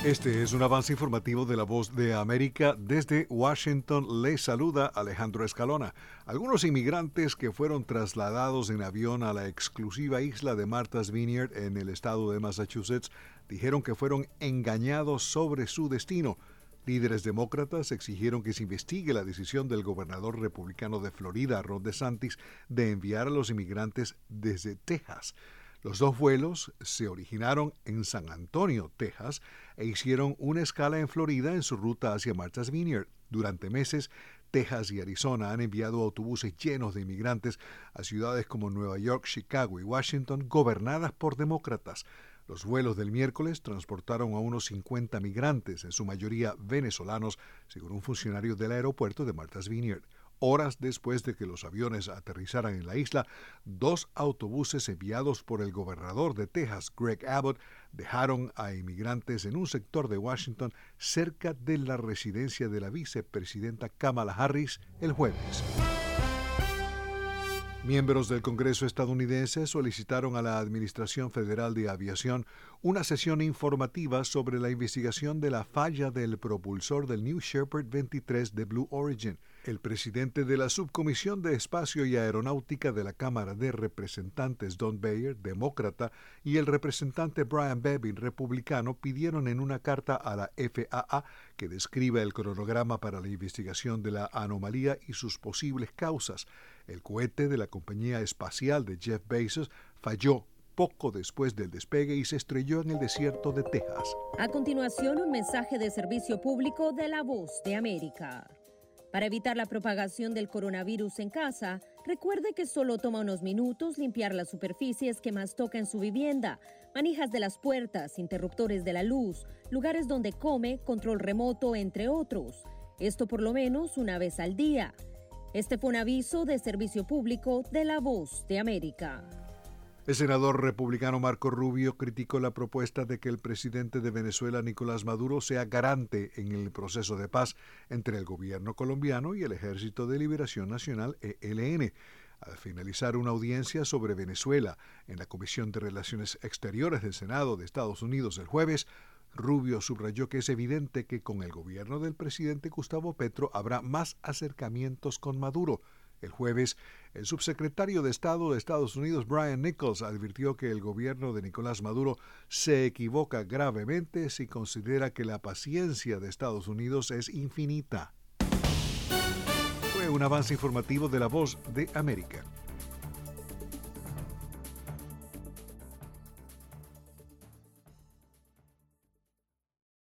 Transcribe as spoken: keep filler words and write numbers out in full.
Este es un avance informativo de La Voz de América. Desde Washington les saluda Alejandro Escalona. Algunos inmigrantes que fueron trasladados en avión a la exclusiva isla de Martha's Vineyard en el estado de Massachusetts dijeron que fueron engañados sobre su destino. Líderes demócratas exigieron que se investigue la decisión del gobernador republicano de Florida, Ron DeSantis, de enviar a los inmigrantes desde Texas. Los dos vuelos se originaron en San Antonio, Texas, e hicieron una escala en Florida en su ruta hacia Martha's Vineyard. Durante meses, Texas y Arizona han enviado autobuses llenos de inmigrantes a ciudades como Nueva York, Chicago y Washington, gobernadas por demócratas. Los vuelos del miércoles transportaron a unos cincuenta migrantes, en su mayoría venezolanos, según un funcionario del aeropuerto de Martha's Vineyard. Horas después de que los aviones aterrizaran en la isla, dos autobuses enviados por el gobernador de Texas, Greg Abbott, dejaron a inmigrantes en un sector de Washington cerca de la residencia de la vicepresidenta Kamala Harris el jueves. Miembros del Congreso estadounidense solicitaron a la Administración Federal de Aviación una sesión informativa sobre la investigación de la falla del propulsor del New Shepard veintitrés de Blue Origin. El presidente de la Subcomisión de Espacio y Aeronáutica de la Cámara de Representantes, Don Beyer, demócrata, y el representante Brian Bevin, republicano, pidieron en una carta a la F A A que describa el cronograma para la investigación de la anomalía y sus posibles causas. El cohete de la compañía espacial de Jeff Bezos falló poco después del despegue y se estrelló en el desierto de Texas. A continuación, un mensaje de servicio público de La Voz de América. Para evitar la propagación del coronavirus en casa, recuerde que solo toma unos minutos limpiar las superficies que más toca en su vivienda, manijas de las puertas, interruptores de la luz, lugares donde come, control remoto, entre otros. Esto por lo menos una vez al día. Este fue un aviso de servicio público de La Voz de América. El senador republicano Marco Rubio criticó la propuesta de que el presidente de Venezuela, Nicolás Maduro, sea garante en el proceso de paz entre el gobierno colombiano y el Ejército de Liberación Nacional, E L N. Al finalizar una audiencia sobre Venezuela en la Comisión de Relaciones Exteriores del Senado de Estados Unidos el jueves, Rubio subrayó que es evidente que con el gobierno del presidente Gustavo Petro habrá más acercamientos con Maduro. El jueves, el subsecretario de Estado de Estados Unidos, Brian Nichols, advirtió que el gobierno de Nicolás Maduro se equivoca gravemente si considera que la paciencia de Estados Unidos es infinita. Fue un avance informativo de La Voz de América.